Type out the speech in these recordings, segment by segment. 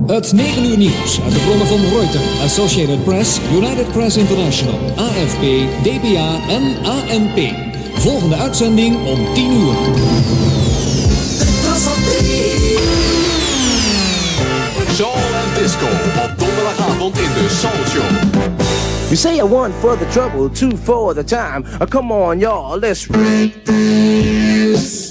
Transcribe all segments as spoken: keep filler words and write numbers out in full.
Het negen uur nieuws uit de bronnen van Reuters, Associated Press, United Press International, A F P, D P A en A N P. Volgende uitzending om tien uur. Soul en disco op donderdagavond in de Soul Show. You say a one for the trouble, two for the time. Oh, come on, y'all, let's break this.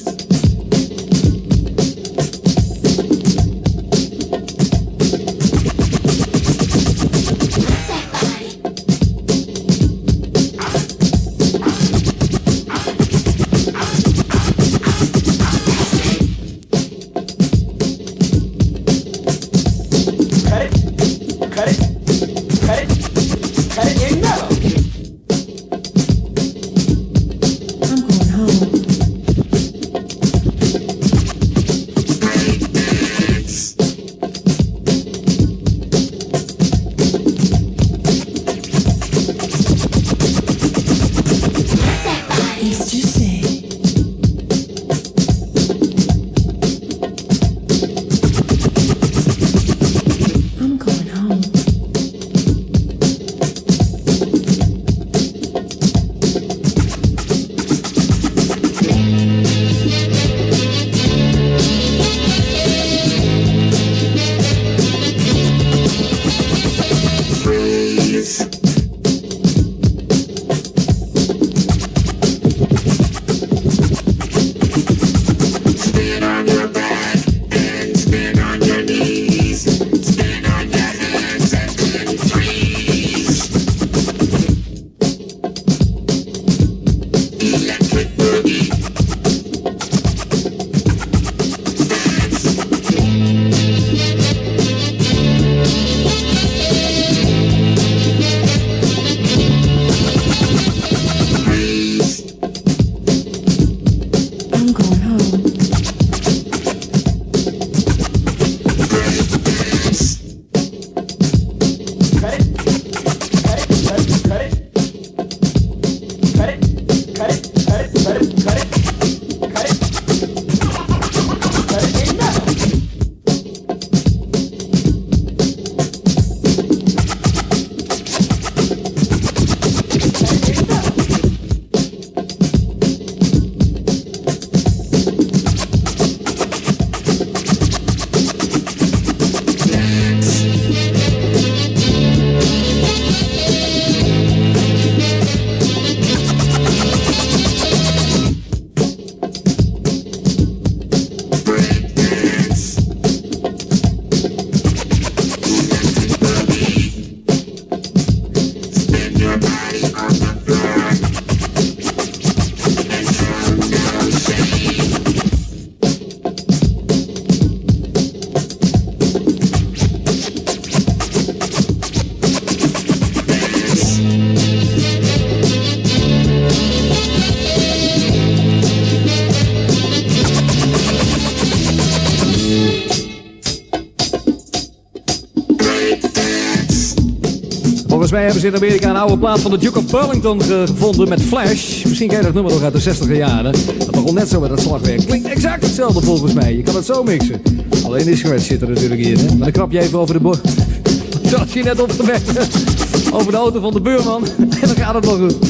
Volgens mij hebben ze in Amerika een oude plaat van de Duke of Burlington gevonden met Flash. Misschien ken je dat nummer nog uit de zestiger jaren. Dat begon net zo met dat slagwerk. Klinkt exact hetzelfde volgens mij. Je kan het zo mixen. Alleen die scratch zit er natuurlijk in. Hè? Maar dan krap je even over de bo... Zoals je net opgewekt over de auto van de buurman. En dan gaat het wel goed.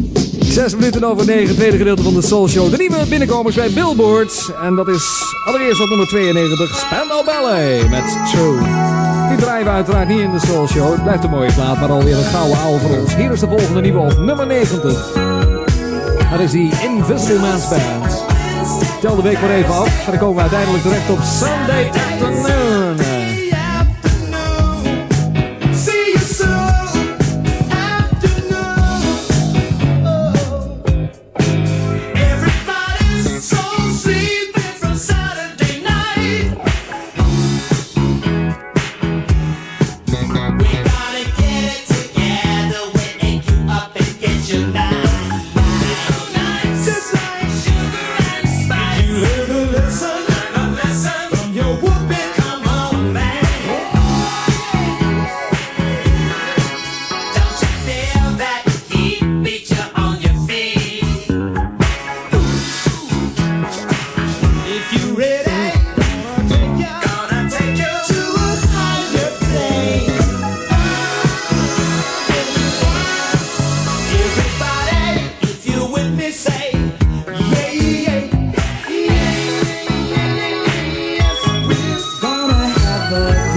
Zes minuten over negen, tweede gedeelte van de Soul Show. De nieuwe binnenkomers bij Billboard. En dat is allereerst op nummer tweeënnegentig. Spandau Ballet met True. Die draaien we uiteraard niet in de Soul Show. Het blijft een mooie plaat, maar alweer een gouden ouwe voor ons. Hier is de volgende nieuwe op nummer negentig. Dat is die Invisible Man's Band. Tel de week maar even af. En dan komen we uiteindelijk terecht op Sunday Afternoon. Listen, from your whooping.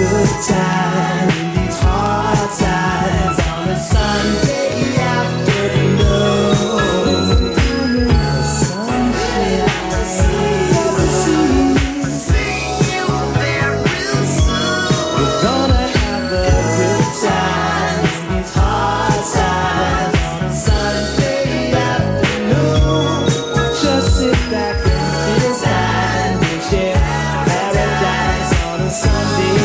good time in these hard times on a Sunday afternoon. Sunday afternoon. See you there real soon. We're gonna have a good time in these hard times on a Sunday afternoon. Just sit back and sit down and share paradise on a Sunday.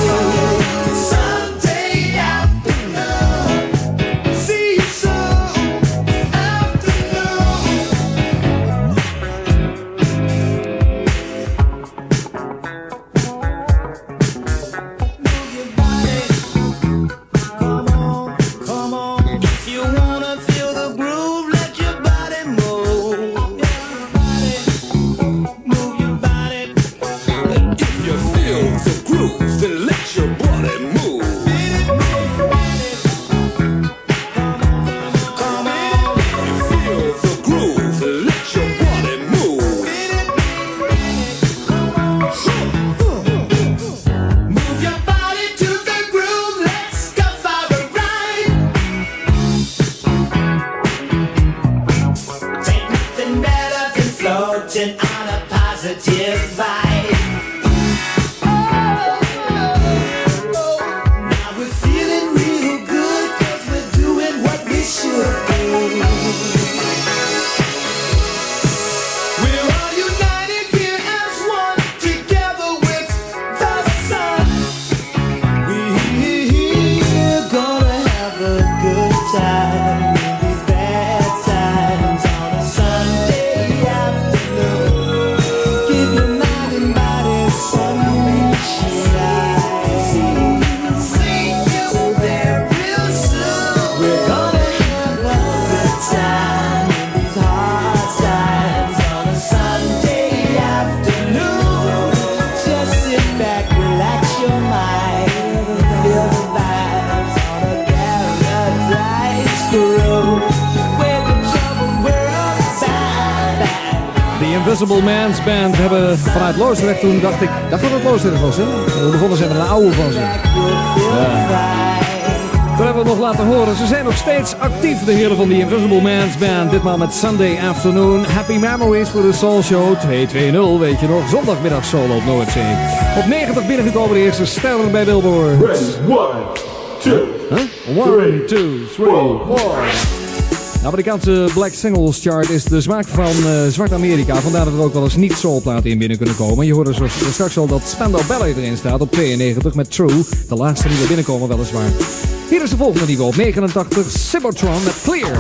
Sunday afternoon. See you soon. Afternoon. Move your body. Come on, come on. If you wanna feel the groove, let your body move. Move your body. If you feel the groove, then let your body move. Come on. You feel the groove, let your body move. Move your body to the groove. Let's go for a ride. Ain't nothing better than floating on a positive vibe. Now we're feeling real good 'cause we're doing what we should do. We're all united here as one, together with the sun. We're gonna have a good time in these bad times on a Sunday afternoon. Give your mind and body sunshine. See you there real soon. We're gonna have a good time in these hard times on a Sunday afternoon. Just sit back, relax your mind, feel the vibes on a paradise road where the troubled world is out. The Invisible Man's Band hebben vanuit Loosdrecht toen, dacht ik, dacht dat het Loosdrecht was, hè? We begonnen ze met een oude van ze. Toen hebben we het nog laten horen. Ze zijn nog steeds actief, de heren van The Invisible Man's Band. Ditmaal met Sunday Afternoon. Happy Memories voor de Soul Show twee twee nul, weet je nog. Zondagmiddag solo op Noordzee. Op negentig binnengekomen, de eerste ster bij Billboard. One, two, Huh? One, two, three, four. De Amerikaanse Black Singles Chart is de smaak van uh, Zwart Amerika. Vandaar dat er ook wel eens niet soulplaten in binnen kunnen komen. Je hoorde zo straks al dat Spandau Ballet erin staat op tweeënnegentig met True. De laatste die er binnenkomen weliswaar. Hier is de volgende die we op negenentachtig. Cybertron met Clear.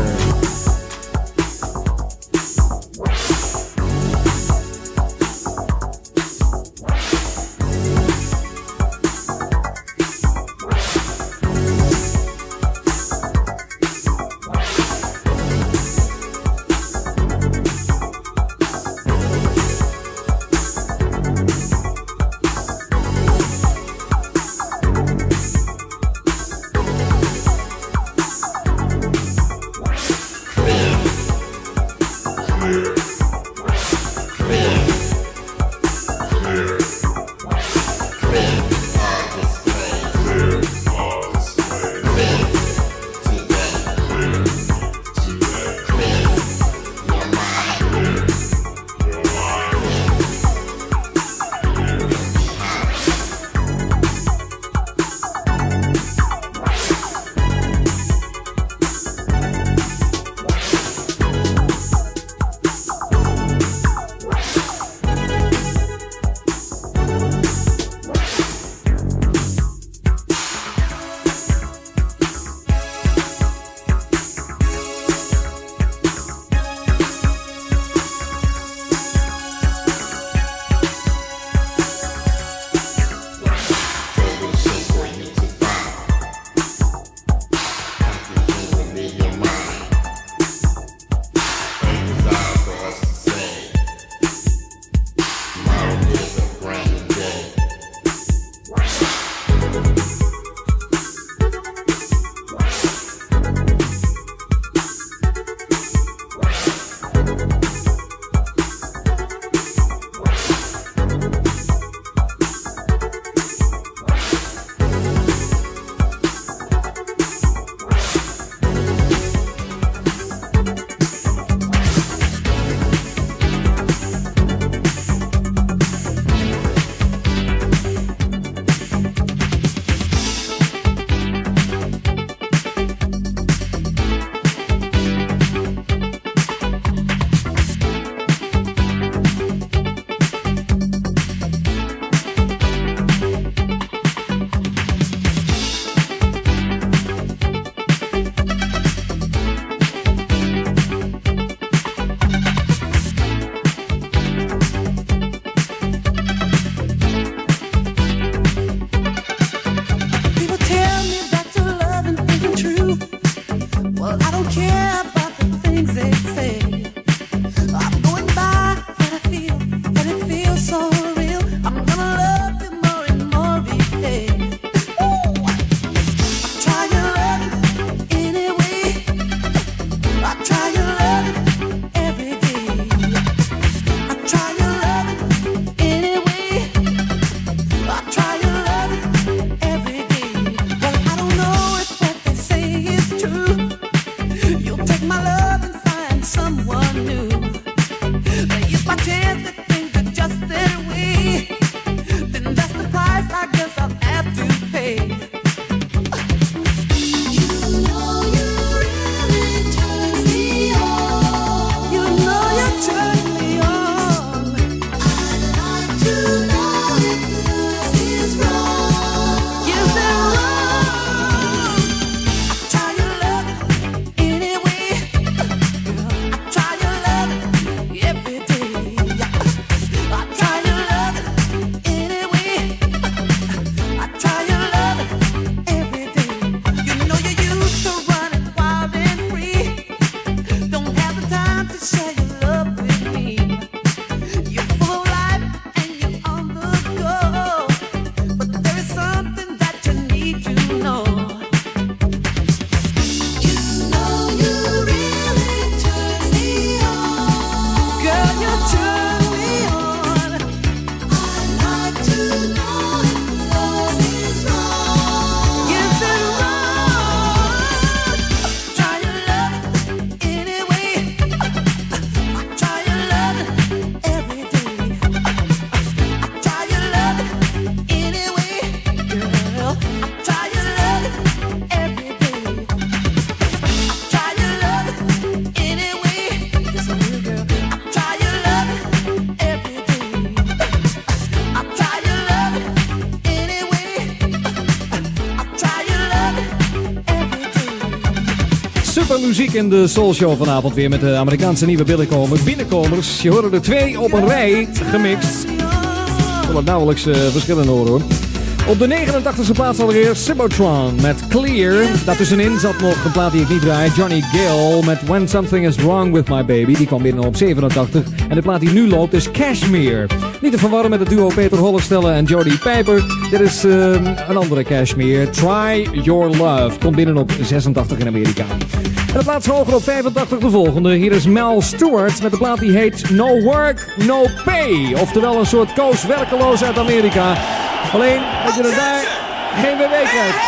muziek in de Soul Show vanavond weer met de Amerikaanse nieuwe binnenkomers. binnenkomers. Je hoorde er twee op een rij gemixt. Ik wil het nauwelijks uh, verschillen horen hoor. Op de negenentachtigste plaats allereerst Cybotron met Clear. Daartussenin zat nog een plaat die ik niet draai. Johnny Gill met When Something Is Wrong With My Baby. Die kwam binnen op zevenentachtig. En de plaat die nu loopt is Cashmere. Niet te verwarren met het duo Peter Hollestelle en Jodie Piper. Dit is uh, een andere Cashmere. Try Your Love. Komt binnen op zesentachtig in Amerika. En de plaats hoger op vijfentachtig de volgende. Hier is Mel Stewart met de plaat die heet No Work, No Pay. Oftewel een soort Koos werkeloos uit Amerika. Alleen dat je er daar geen W W krijgt.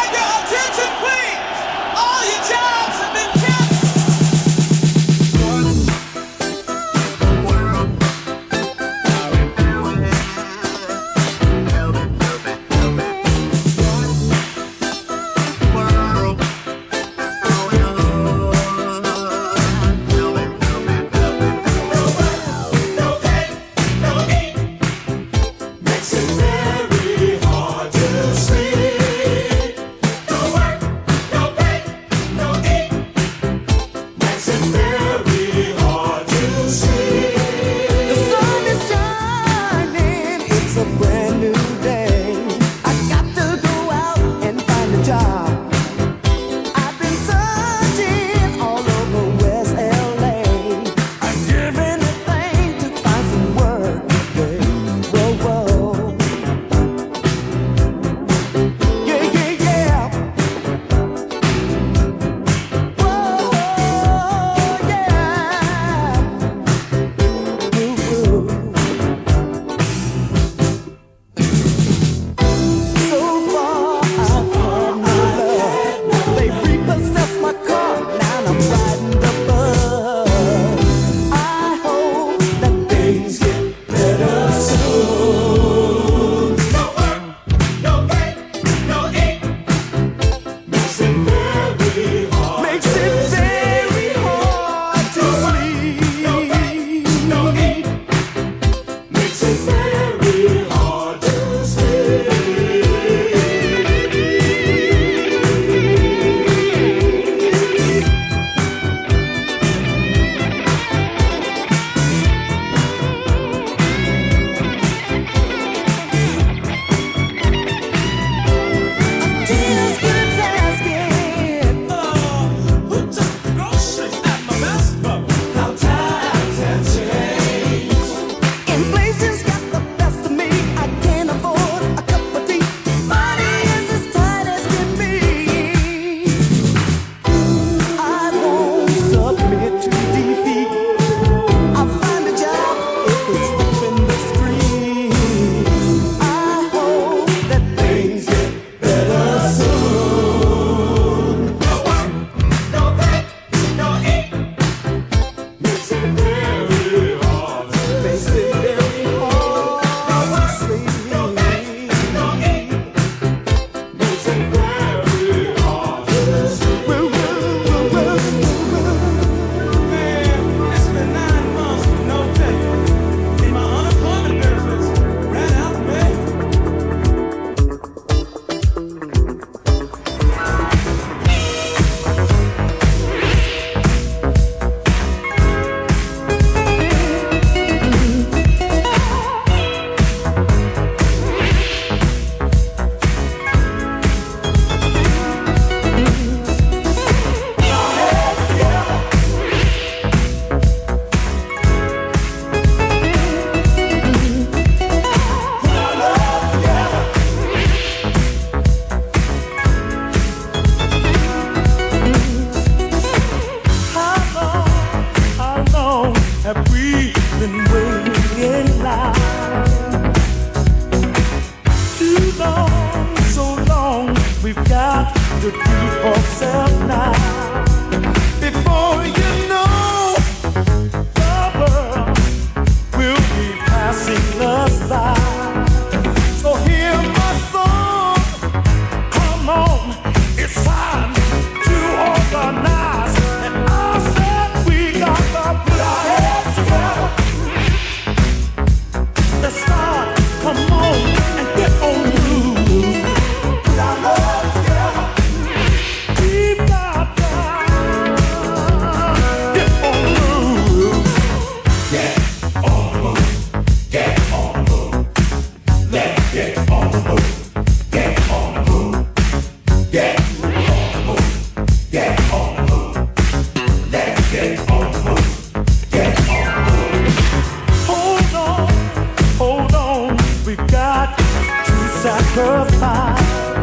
We've got Get on the move. Get on the move. Let's get on the move. Get on the move. Hold on, hold on. We've got to sacrifice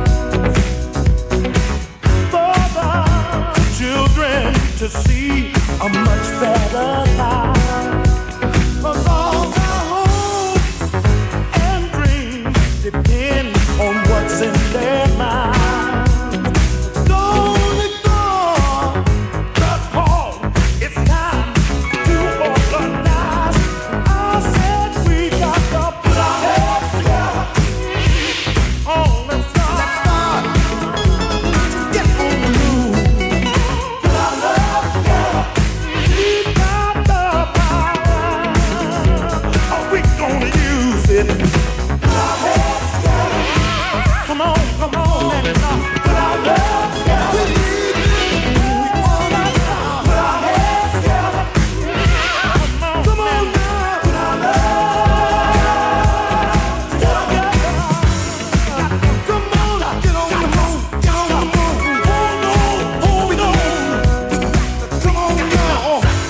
for the children to see a much better life. 'Cause all our hopes and dreams depend on what's in their mind. Don't ignore the call. It's time to organize. I said we got to put our heads together. Oh, let's start. Let's start. Get on the move. Put our love together. We got the power. Are we gonna use it? Put our heads together. Come on, come on, and uh, put our love together. We need it. We want it now. Put our heads together. Come on, come on now. Put our love together. Come on, get on the move. Get on the move. Hold on, hold on. Come on now.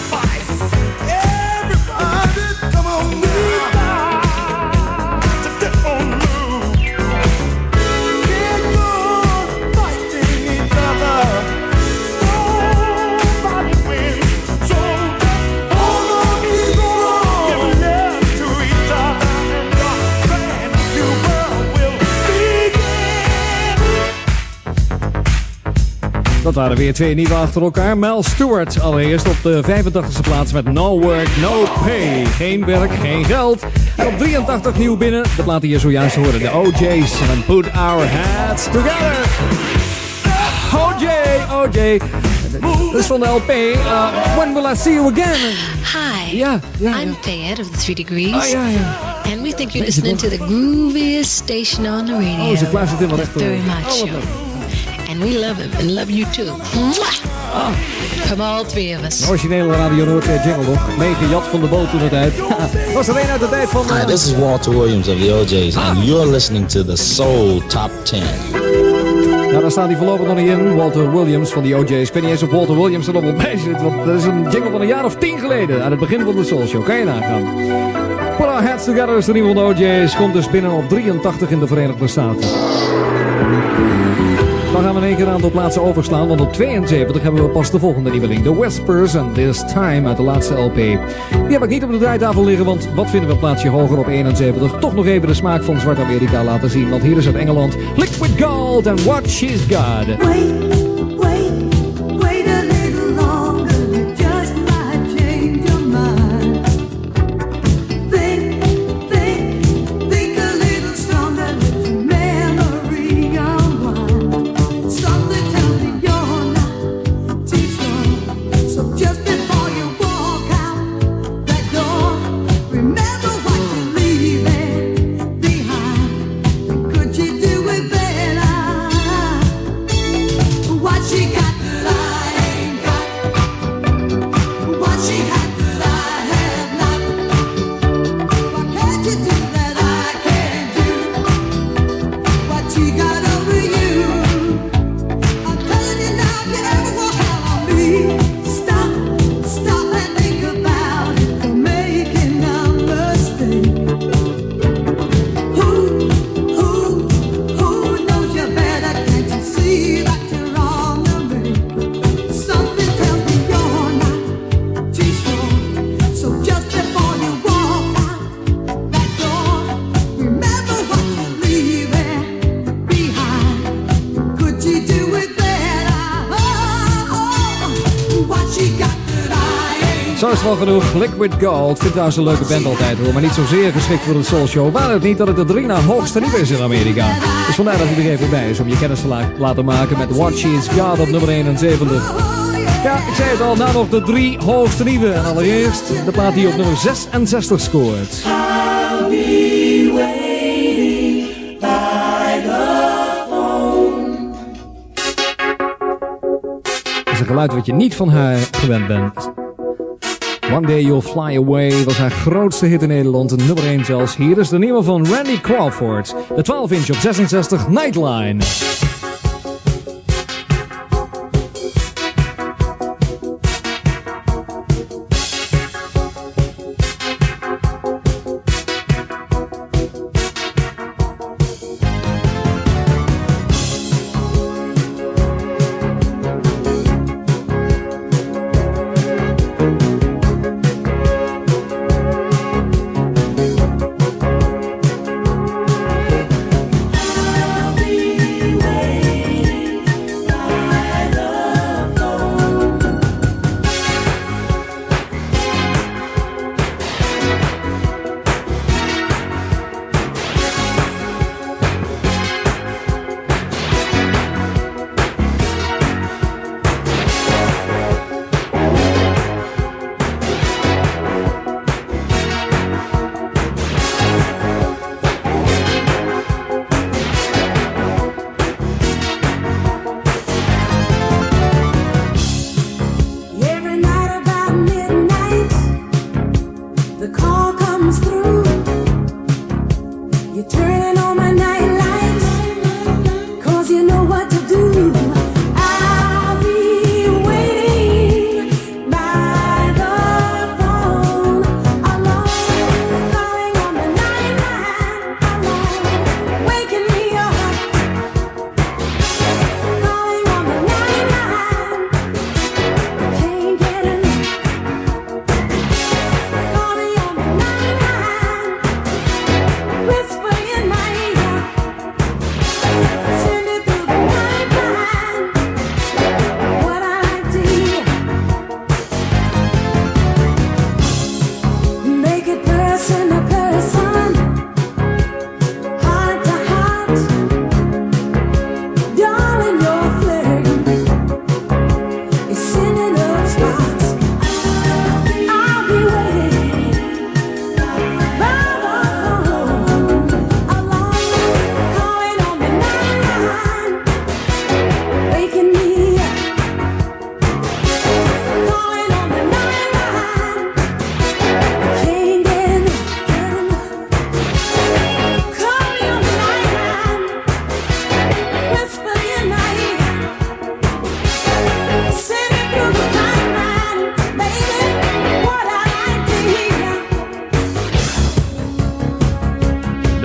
Everybody, come on now. To get on the move. Get good, fighting each other. Nobody wins. So hold on, keep on. Give love to each other, and a brand new world will begin. Dat waren weer twee nieuwe achter elkaar. Mel Stewart allereerst op de vijfentachtigste plaats met No Work, No Pay. Geen werk, geen geld. En op drieëntachtig nieuw binnen. De plaat die je zojuist hoorde. De O J's. En Put Our Heads Together. O J, O J. Dat is van de L P. Uh, When Will I See You Again? Hi, Ja, ja, I'm ja. Fayette of the Three Degrees. Ah, ja, ja. And we think you're listening to the grooviest station on the radio. Oh, ze fluistert in wat The echt. Very Oh, Much wat Show. leuk. And we love him and love you too. Mwah! From all three of us. De originele Radio Noord eh, jingle nog. Meegejat van de boot toen de tijd. Was er een uit de tijd van... Hi, eh, this is Walter Williams of the O J's, and you're listening to the Soul Top ten. Ja, daar staat hij voorlopig nog niet in. Walter Williams van de O J's. Ik weet niet eens of Walter Williams er nog wel bij zit. Want dat is een jingle van een jaar of tien geleden. Aan het begin van de Soul Show. Kan je nagaan. Put Our Heads Together is de nieuwe van de O J's. Komt dus binnen op drieëntachtig in de Verenigde Staten. Dan gaan we in één keer een aantal plaatsen overslaan. Want op tweeënzeventig hebben we pas de volgende nieuweling. The Whispers and This Time uit de laatste L P. Die heb ik niet op de draaitafel liggen. Want wat vinden we een plaatsje hoger op eenenzeventig? Toch nog even de smaak van Zwart Amerika laten zien. Want hier is uit Engeland Liquid Gold and What She's Got. Wait, wait, wait a little longer. You just might change your mind. Think, think, think a little stronger. Let your memory unwind. Something tells me you're not too strong. So just before you walk out that door, remember what you're leaving behind. Could you do it better? What she got that I ain't got? What she had that I have not? What can't you do that I can't do? What she got over you? I'm telling you now, if you ever walk out on me, stop, stop and think about it. You're making a mistake. Who, who, who knows you better? Can't you see that you're on the make? Something tells me you're not too strong. So just before you walk out that door, remember what you're leaving behind. Could you do it better? Oh, oh, what she got that I ain't. Zo is het wel genoeg. Liquid Gold. Ik vind trouwens een leuke band altijd hoor. Maar niet zozeer geschikt voor een Soul Show. Waar het niet dat het de drie na hoogste nieuwe is in Amerika. Dus vandaar dat hij er even bij is. Om je kennis te la- laten maken met What She's Got op nummer eenenzeventig. Ja, ik zei het al. Na nog de drie hoogste nieuwe. En allereerst de plaat die op nummer zesenzestig scoort. I'll be waiting by the phone. Dat is een geluid wat je niet van haar gewend bent. One Day You'll Fly Away was haar grootste hit in Nederland. Een nummer één zelfs. Hier is de nieuwe van Randy Crawford. De twaalf inch op zesenzestig, Nightline.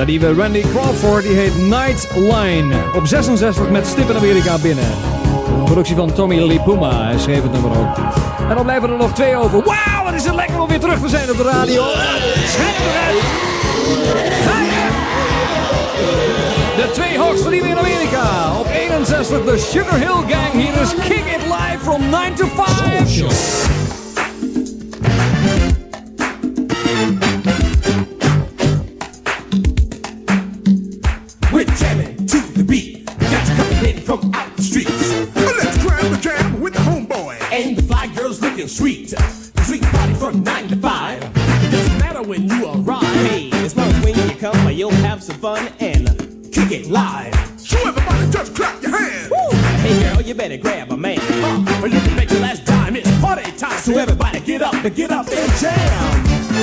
die we Randy Crawford, die heet Nightline. Op zesenzestig met stip in Amerika binnen. Een productie van Tommy Lee Puma, hij schreef het nummer ook. En dan blijven er nog twee over. Wauw, wat is het lekker om weer terug te zijn op de radio. Schijt eruit. De twee hoogste die we in Amerika. Op eenenzestig de Sugar Hill Gang. Hier is Kick It Live from nine to five. We're jamming to the beat. Guys coming in from out the streets. Let's grab the jam with the homeboy. And the fly girls looking sweet. The sweet party from nine to five. It doesn't matter when you arrive. Hey, as long as when you come, you'll have some fun and kick it live. So everybody just clap your hands. Woo. Hey girl, you better grab a man. Uh, or you can bet your last dime it's party time. So everybody get up and get up and jam.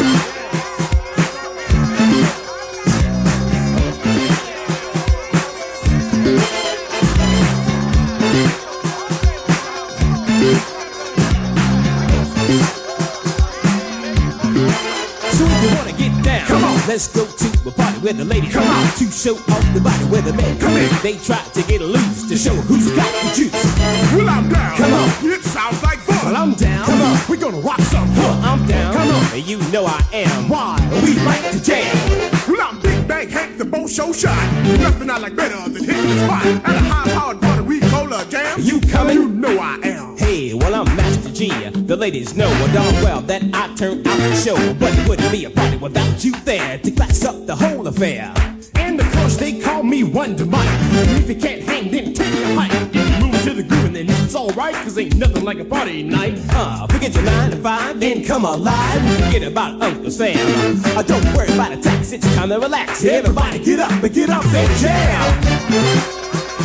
So if you wanna get down, come on, let's go to a party where the ladies come out to show off the body where the men come in. They try to get loose to show who's got the juice. Well, I'm down. Come on, it sounds like fun. Well, I'm down. Come on, we're gonna rock some. Huh, I'm down. Come on, and you know I am. Why? We like to jam. Well, I'm Big Bang Hank, the Bo Show shot. Nothing I like better than hitting the spot at a high-powered Puerto Rico jam. You coming? You know I am. Hey, well, I'm Master G. The ladies know darn well that I turn out the show. But it wouldn't be a party without you there to class up the whole affair. And of course, they call me Wonder Mike. If you can't hang, then take a hike. If you move to the groove, and then it's alright, cause ain't nothing like a party night. Uh, forget your nine to five, then come alive. Forget about Uncle Sam. Uh, don't worry about a tax, it's time to relax. Everybody get up and get up and jam.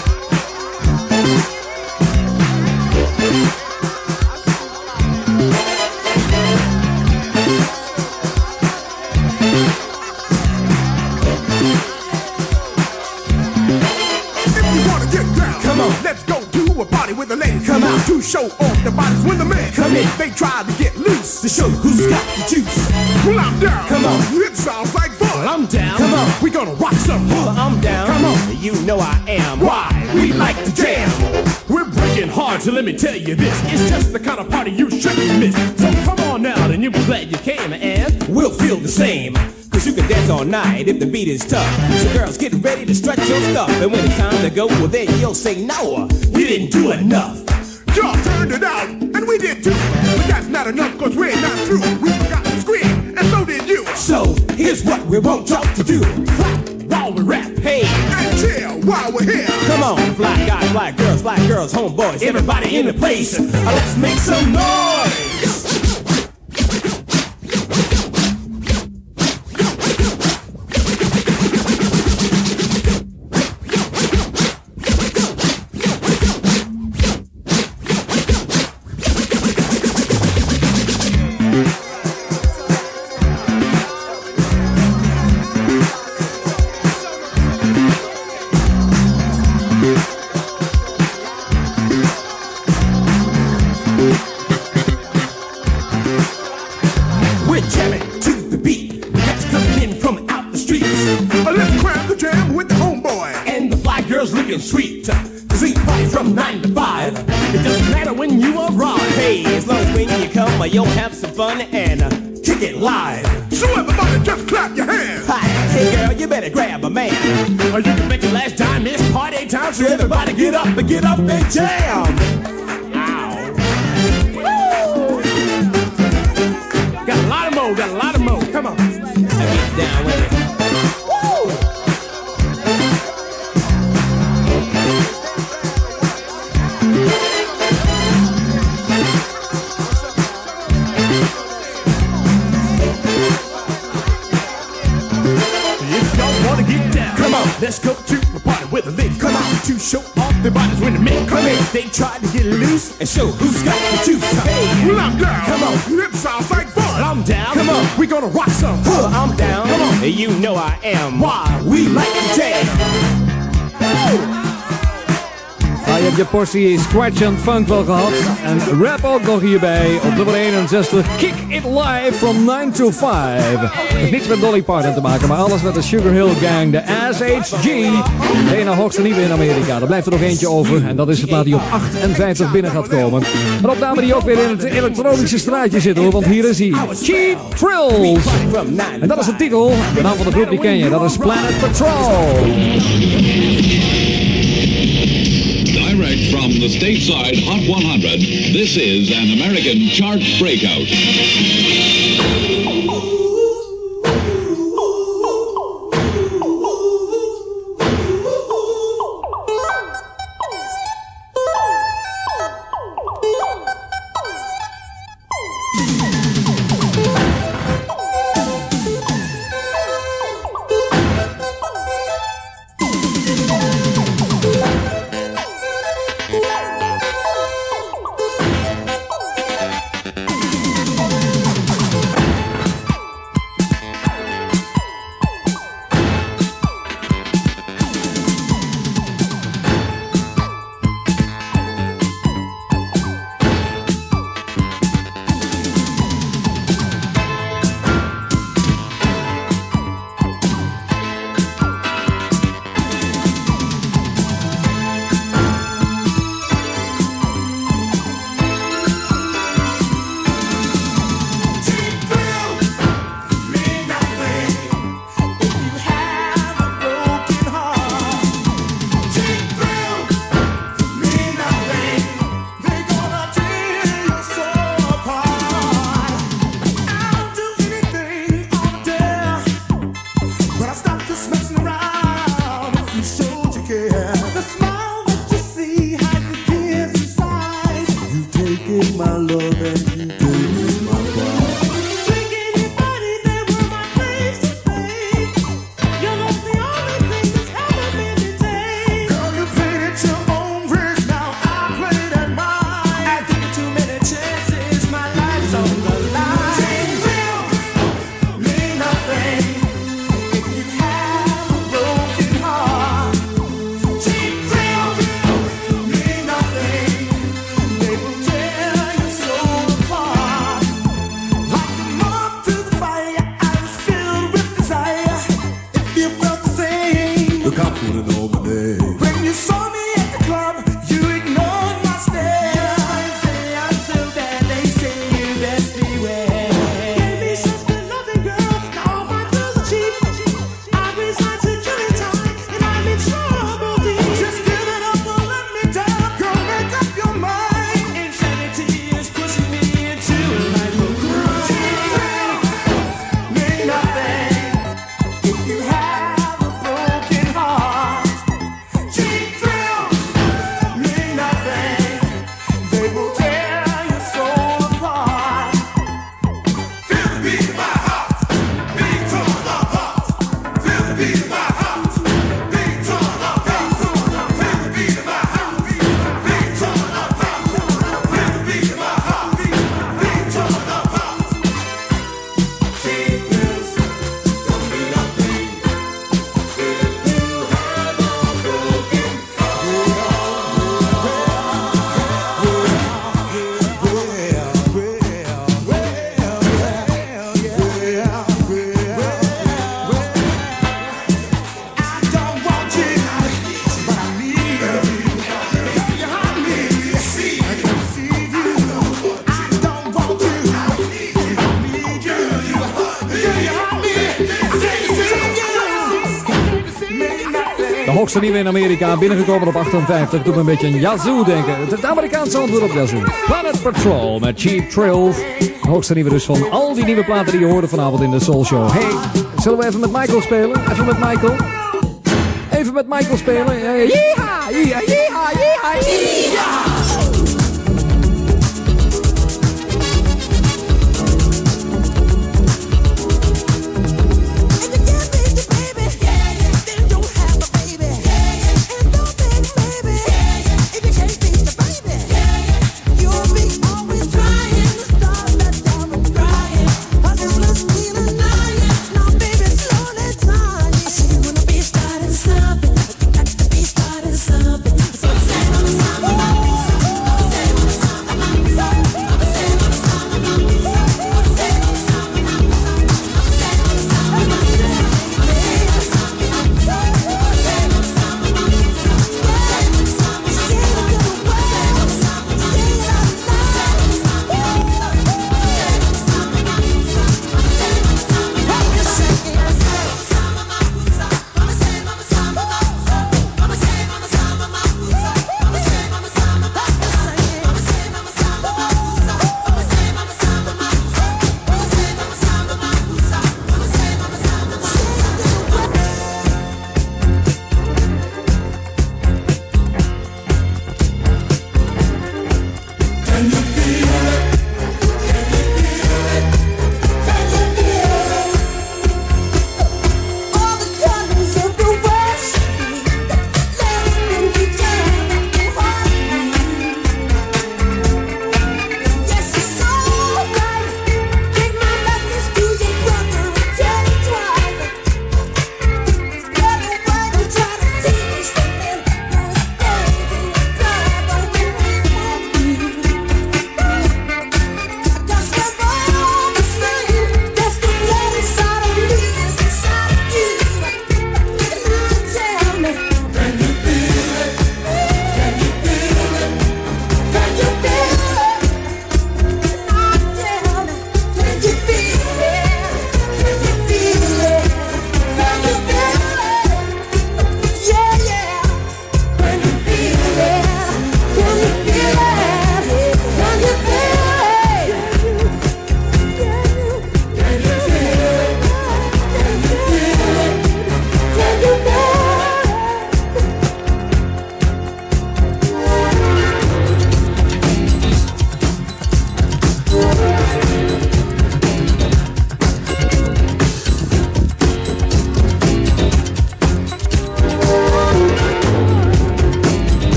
Let's go to a party where the ladies come out to show off the bodies when the men come in. They try to get loose to show who's got the juice. Well, I'm down. Come on. It sounds like fun. Well, I'm down. Come on. We gonna rock some. Well, I'm down. Come on. You know I am. Why? We like to jam. We're breaking hard, so let me tell you this. It's just the kind of party you shouldn't miss. So come on out and you'll be glad you came, and we'll feel the same. Cause you can dance all night if the beat is tough. So girls, get ready to stretch your stuff. And when it's time to go, well then you'll say no, we didn't do enough. Y'all turned it out, and we did too. But that's not enough, cause we're not through. We forgot to scream, and so did you. So here's what we want y'all to do. Clap while we rap, hey, and chill while we're here. Come on, fly guys, fly girls, fly girls, homeboys, everybody in the place. Uh, let's make some noise. You'll have some fun and uh, kick it live. So everybody just clap your hands. Hi, hey girl, you better grab a man. Or you can bet your last time it's party time. So everybody get up and get up and jam. Ow. Woo. Got a lot of mo, got a lot of mo. Come on. Now get down with it. Woo. Let's go to a party where the ladies come out to show off their bodies when the men come in. They try to get loose and show who's got the juice. Hey, well, I'm down. Come on, it sounds like fun. Well, I'm down. Come on, we gonna rock some. Well, I'm down. Come on, and you know I am. Why? We like to jam. Ah hebt je portie scratch and funk wel gehad. En rap ook nog hierbij. Op nummer eenenzestig, Kick It Live from nine to five. Dat heeft niks met Dolly Parton te maken, maar alles met de Sugar Hill Gang, de S H G. De ene hoogste nieuwe in Amerika. Er blijft er nog eentje over. En dat is de plaat die op achtenvijftig binnen gaat komen. Een opname die ook weer in het elektronische straatje zit hoor. Want hier is hij. Cheap Thrills. En dat is de titel. De naam van de groep die ken je. Dat is Planet Patrol. Direct from the stateside Hot one hundred, this is an American chart breakout. Hoogste nieuwe in Amerika, binnengekomen op achtenvijftig. Doet me een beetje een Yazoo denken. Het Amerikaanse antwoord op Yazoo. Planet Patrol met Cheap Thrills. De hoogste nieuwe dus van al die nieuwe platen die je hoorde vanavond in de Soul Show. Hey, zullen we even met Michael spelen? Even met Michael. Even met Michael spelen. Uh, yeeha, yeeha, yeeha, yeeha, yeeha. Something,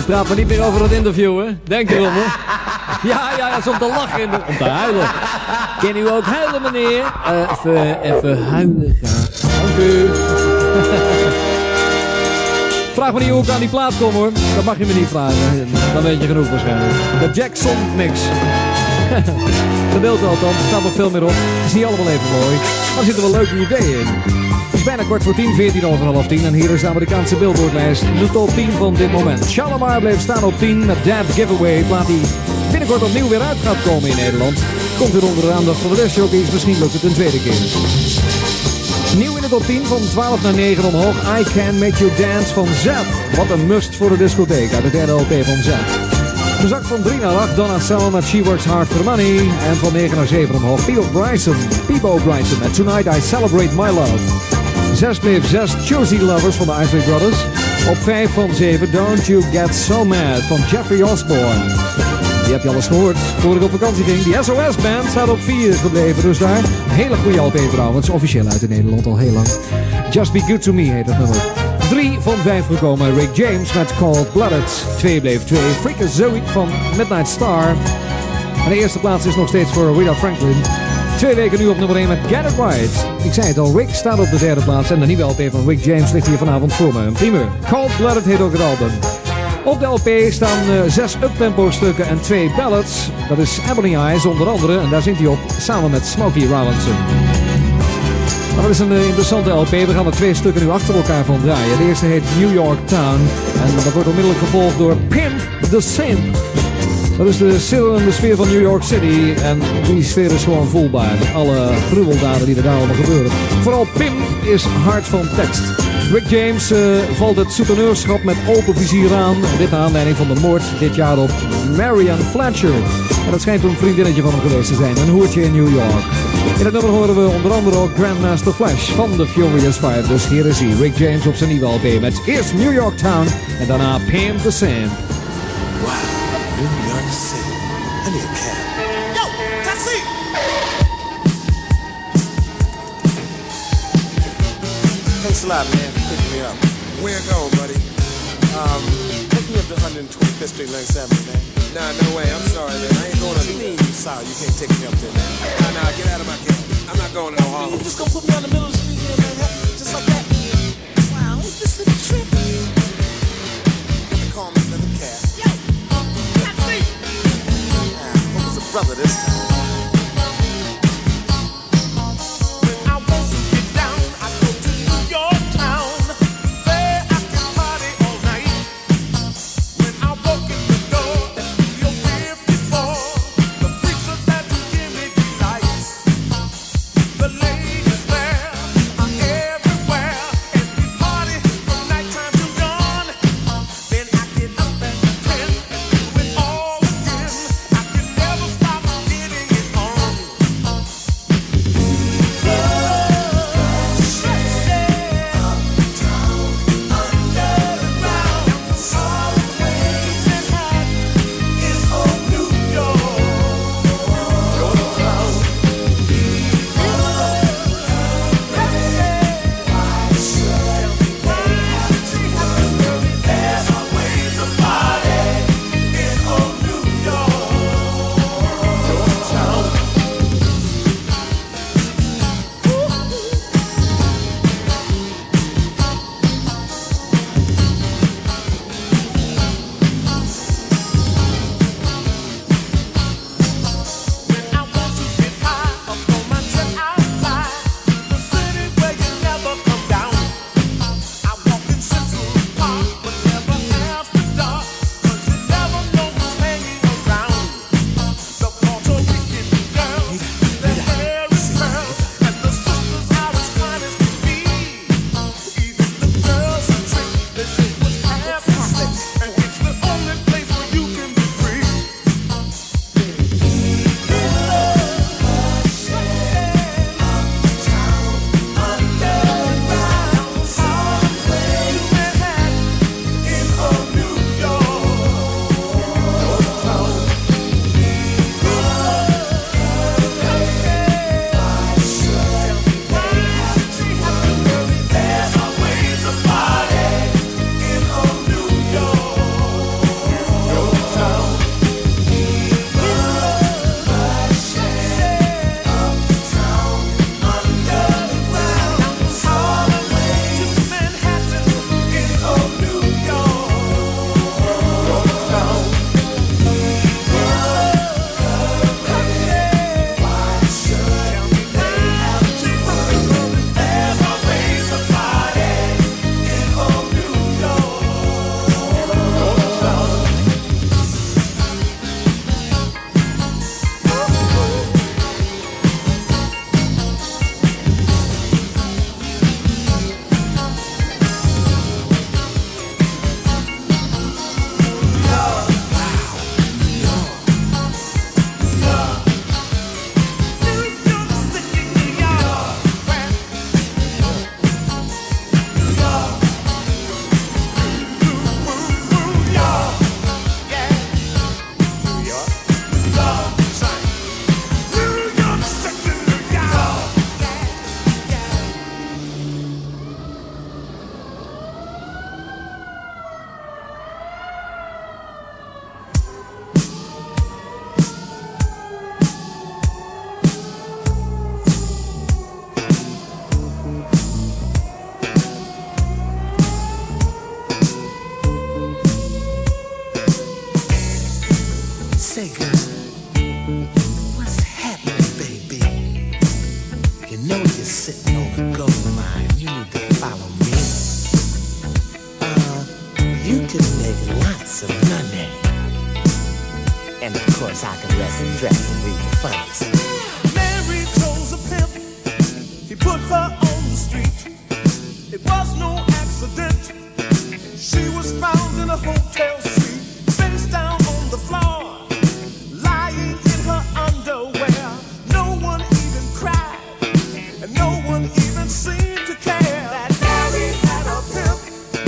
Praat maar niet meer over het interview, hè? Denk erom, hè? Ja, ja, dat is om te lachen, in de, om te huilen. Kan u ook huilen, meneer? Uh, even, even huilen graag. Dank u. Vraag me niet hoe ik aan die plaat kom, hoor. Dat mag je me niet vragen. Dan weet je genoeg waarschijnlijk. De Jackson Mix. Gedeelte althans, er staat nog veel meer op. Het is niet allemaal even mooi, maar er zitten wel leuke ideeën in. Het is bijna kwart voor tien, veertien over half tien. En hier is de Amerikaanse Billboardlijst, de top tien van dit moment. Shalimar bleef staan op tien met That Giveaway. Plaat die binnenkort opnieuw weer uit gaat komen in Nederland. Komt weer onder de aandacht van de restjockeys. Misschien lukt het een tweede keer. Nieuw in de top tien van twaalf naar negen omhoog. I Can Make You Dance van Z. Wat een must voor de discotheek uit de derde L P van Z. Gezakt van drie naar acht, Donna Summer met She Works Hard for Money. En van negen naar zeven omhoog, Peebo Bryson, Peebo Bryson met Tonight I Celebrate My Love. zes bleef zes, Choosy Lovers van de Isley Brothers. Op vijf van zeven, Don't You Get So Mad van Jeffrey Osborne. Die heb je al eens gehoord, voor ik op vakantie ging. Die S O S Band staat op vier gebleven, dus daar. Een hele goede L P trouwens, officieel uit in Nederland al heel lang. Just Be Good To Me heet het nummer. drie van vijf gekomen, Rick James met Cold Blooded. twee bleef twee, Freakazoid van Midnight Star. En de eerste plaats is nog steeds voor Rita Franklin. Twee weken nu op nummer één met Get It Right. Ik zei het al, Rick staat op de derde plaats en de nieuwe L P van Rick James ligt hier vanavond voor me. Een primeur. Cold Blooded heet ook het album. Op de L P staan uh, zes uptempo stukken en twee ballads. Dat is Ebony Eyes onder andere en daar zingt hij op samen met Smokey Robinson. Maar dat is een uh, interessante L P. We gaan er twee stukken nu achter elkaar van draaien. De eerste heet New York Town en dat wordt onmiddellijk gevolgd door Pimp the Simp. Dat is de sidderende sfeer van New York City en die sfeer is gewoon voelbaar. Alle gruweldaden die er daar allemaal gebeuren. Vooral Pim is hard van tekst. Rick James uh, valt het souteneurschap met open vizier aan. Dit naar aanleiding van de moord dit jaar op Marian Fletcher. En dat schijnt een vriendinnetje van hem geweest te zijn. Een hoertje in New York. In het nummer horen we onder andere ook Grandmaster Flash van The Furious Five. Dus hier is hij, Rick James op zijn nieuwe L P met eerst New York Town en daarna Pimp the Simp. Wow, New York City. I need a cab. Yo, taxi! Thanks a lot, man, for picking me up. Where go, buddy? Um, take me up to one twenty-fifth Street, Lake seven, man. Nah, no way, I'm sorry, man. I ain't going to the you sorry, you can't take me up there, man. Nah, nah, get out of my cab. I'm not going to no Harlem. You just gonna put me on the middle of the street here, man, just like that? Wow, this is a trip. Call me another cab. Yo, taxi! Nah, what was a brother this time? gold mine. You need to follow me. Uh, you could make lots of money. And of course I can rest and dress and read the funnies. Mary chose a pimp. He put her on the street. It was no accident. She was found in a hotel suite, face down on the floor, lying in her underwear. No one even cried, and no one even seemed to care that Mary had a pimp.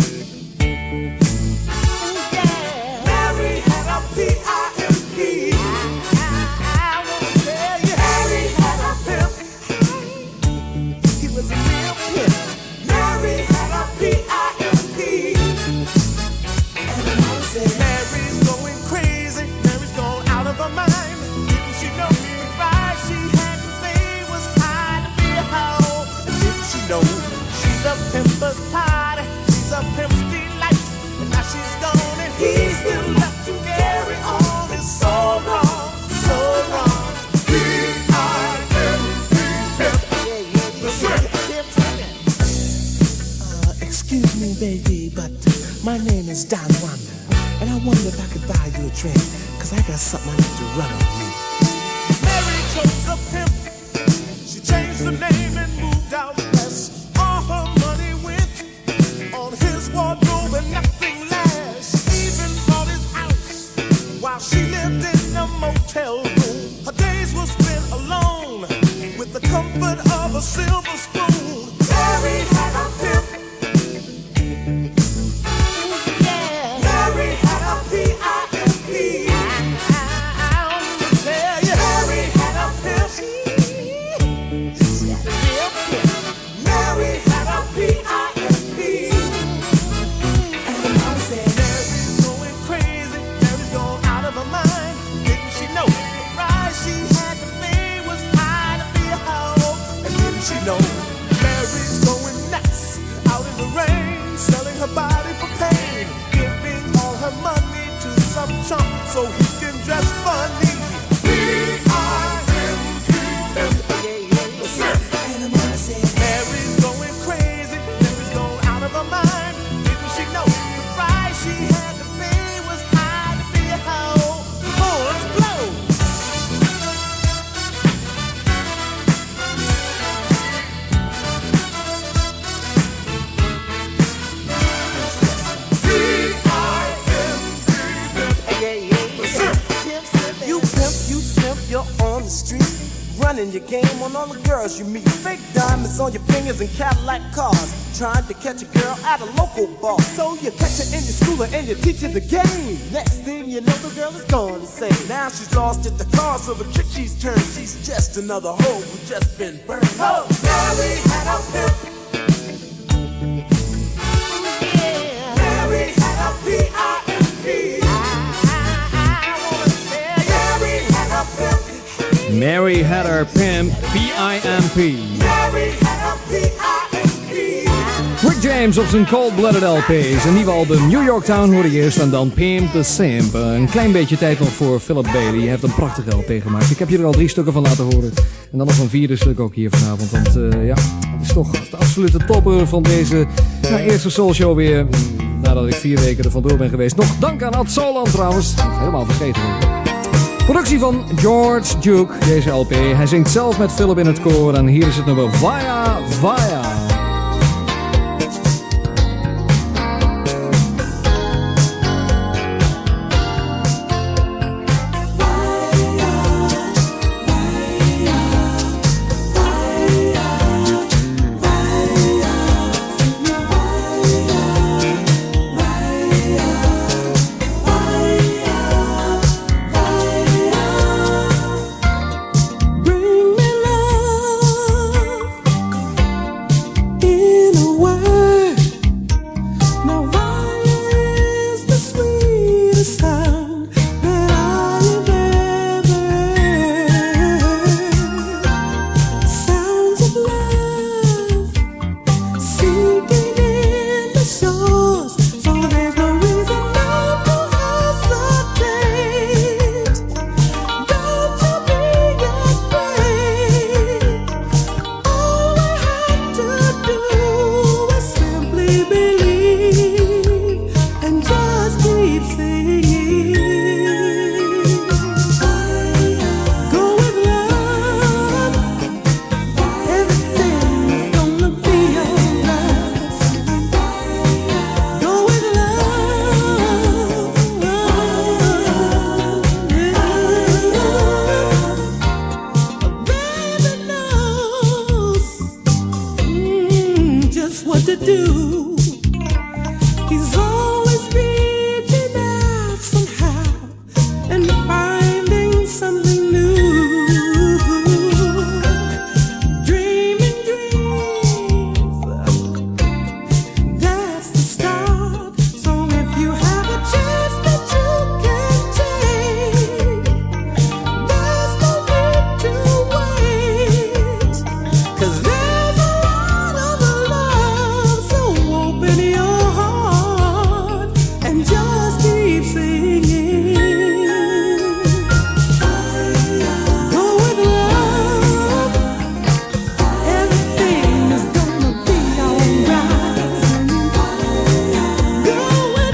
Yeah. Mary had a P I M P. I wanna tell you, Mary had a pimp. He was a real pimp. Mary had a P I M P. Mary's going crazy. Mary's gone out of her mind. Didn't she know the price she had to pay was high to be a hoe? And didn't she know she's a pimp's party? She's a pimp's delight. And now she's gone and he's still left to carry on. It's so wrong, so wrong. P I M P, pimp. That's right. Uh, excuse me, baby, but my name is Don Wanda. And I wonder if I could buy you a drink, cause I got something I need to run on you. Mary chose a pimp. She changed the name and moved out west. All her money went on his wardrobe and nothing less. Even bought his house while she lived in a motel room. Her days were spent alone with the comfort of a silver spoon. Mary had a pimp. Mary had a P I M P. I'll tell you, Mary had a pimp. Real pimp. Mary had a P I M P. And the mom said, Mary's going crazy. Mary's gone out of her mind. Didn't she know the price she had to pay was high to be a hoe? And didn't she know Mary's going nuts out in the rain, selling her body for pain, giving all her money to some chump so he can dress funny. P I M P, and the mother said, Mary's going crazy. Mary's gone out of her mind. Didn't she know the price she had to pay was high to be a hoe? Horns blow. You pimp, you simp, you're on the street, running your game on all the girls you meet. Fake diamonds on your fingers and Cadillac cars, trying to catch a girl at a local bar. So you catch her in your schooler and you teach her the game. Next thing you know, the girl is gone to say. Now she's lost at the cause of a trick she's turned. She's just another hoe who just been burned. Oh, Mary had a pimp. Yeah. Mary had a P I M P. Mary had her pimp, P I M P. Rick James op zijn Cold-Blooded L P. Zijn nieuwe album New York Town hoorde je eerst en dan Pimp the Simp. Een klein beetje tijd nog voor Philip Bailey. Hij heeft een prachtige L P gemaakt. Ik heb je er al drie stukken van laten horen. En dan nog een vierde stuk ook hier vanavond. Want uh, ja, het is toch de absolute topper van deze nou, eerste Soul Show weer. Nadat ik vier weken er vandoor ben geweest. Nog dank aan Ad Solan trouwens. Helemaal vergeten. Productie van George Duke, deze L P. Hij zingt zelf met Philip in het koor en hier is het nummer Via Via. Bring me love. what to do. He's always reaching out somehow and finding something new. Dreaming dreams, that's the start. So if you have a chance that you can take, there's no need to wait. 'Cause there's a lot of love, so open your heart and just keep singing. Go with love, everything is gonna be alright. Go with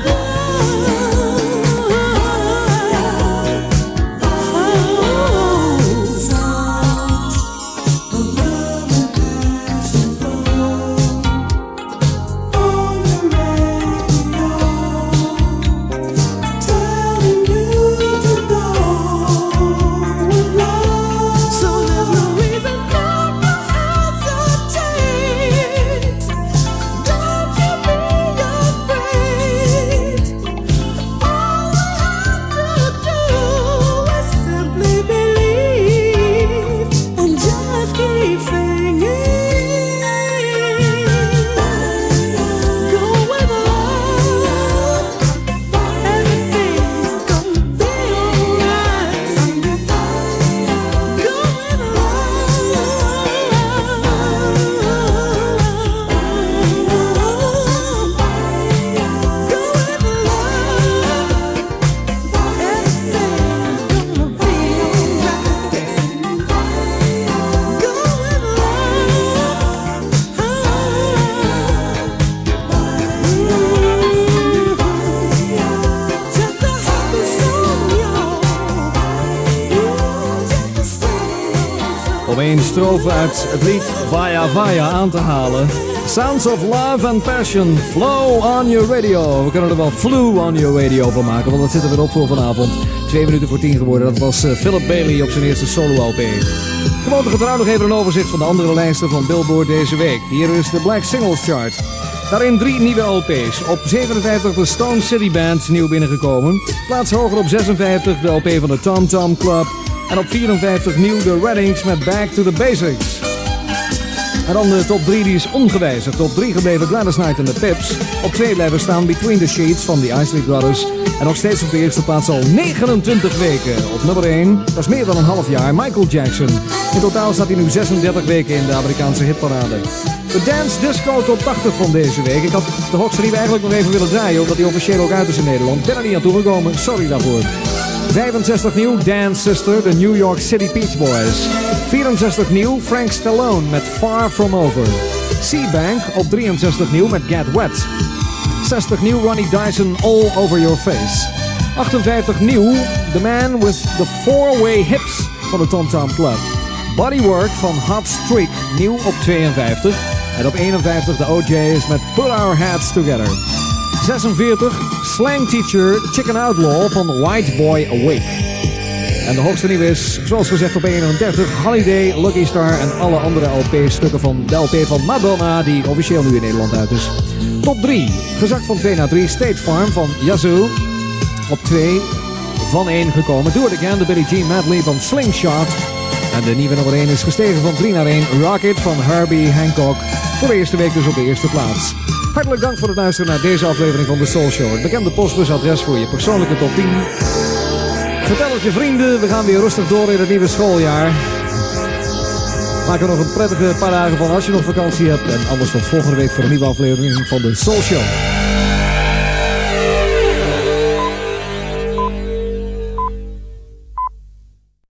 so there's no reason not to hesitate. Don't you be afraid. All we have to do is simply believe and just keep singing. Go with love, everything's gonna be alright. Go with Om één strofe uit het lied Vaya Vaya aan te halen. Sounds of Love and Passion, Flow on Your Radio. We kunnen er wel Flew on Your Radio van maken, want dat zit er weer op voor vanavond. Twee minuten voor tien geworden. Dat was uh, Philip Bailey op zijn eerste solo-L P. Gewoon te getrouw nog even een overzicht van de andere lijsten van Billboard deze week. Hier is de Black Singles Chart. Daarin drie nieuwe L P's. Op zevenenvijftig de Stone City Band, nieuw binnengekomen. Plaats hoger op zesenvijftig de L P van de Tom Tom Club. En op vierenvijftig nieuw de Reddings met Back to the Basics. En dan de top drie, die is ongewijzigd. Op drie gebleven Gladys Knight en de Pips. Op twee blijven staan Between the Sheets van the Isley Brothers. En nog steeds op de eerste plaats al negenentwintig weken. Op nummer één, dat is meer dan een half jaar, Michael Jackson. In totaal staat hij nu zesendertig weken in de Amerikaanse hitparade. De Dance Disco top tachtig van deze week. Ik had de hoogste die we eigenlijk nog even willen draaien, omdat hij officieel ook uit is in Nederland. Ben er niet aan toegekomen, sorry daarvoor. vijfenzestig nieuw, Dance Sister, de New York City Peach Boys. vierenzestig nieuw, Frank Stallone met Far From Over. Seabank op drieënzestig nieuw met Get Wet. zestig nieuw, Ronnie Dyson, All Over Your Face. achtenvijftig nieuw, The Man With The Four-Way Hips van de Tom Tom Club. Bodywork van Hot Streak, nieuw op tweeënvijftig. En op eenenvijftig de O J's met Put Our Heads Together. zesenveertig, Slang Teacher, Chicken Outlaw van White Boy Awake. En de hoogste nieuw is, zoals gezegd op eenendertig, Holiday, Lucky Star en alle andere L P-stukken van de L P van Madonna, die officieel nu in Nederland uit is. Top drie, gezakt van twee naar drie, State Farm van Yazoo. Op twee, van één gekomen, Do It Again, de Billie Jean medley van Slingshot. En de nieuwe nummer één is gestegen van drie naar één, Rocket van Herbie Hancock. Voor de eerste week dus op de eerste plaats. Hartelijk dank voor het luisteren naar deze aflevering van de Soul Show. Het bekende postbusadres voor je persoonlijke top tien. Vertel het je vrienden, we gaan weer rustig door in het nieuwe schooljaar. Maak er nog een prettige paar dagen van als je nog vakantie hebt. En anders tot volgende week voor een nieuwe aflevering van de Soul Show.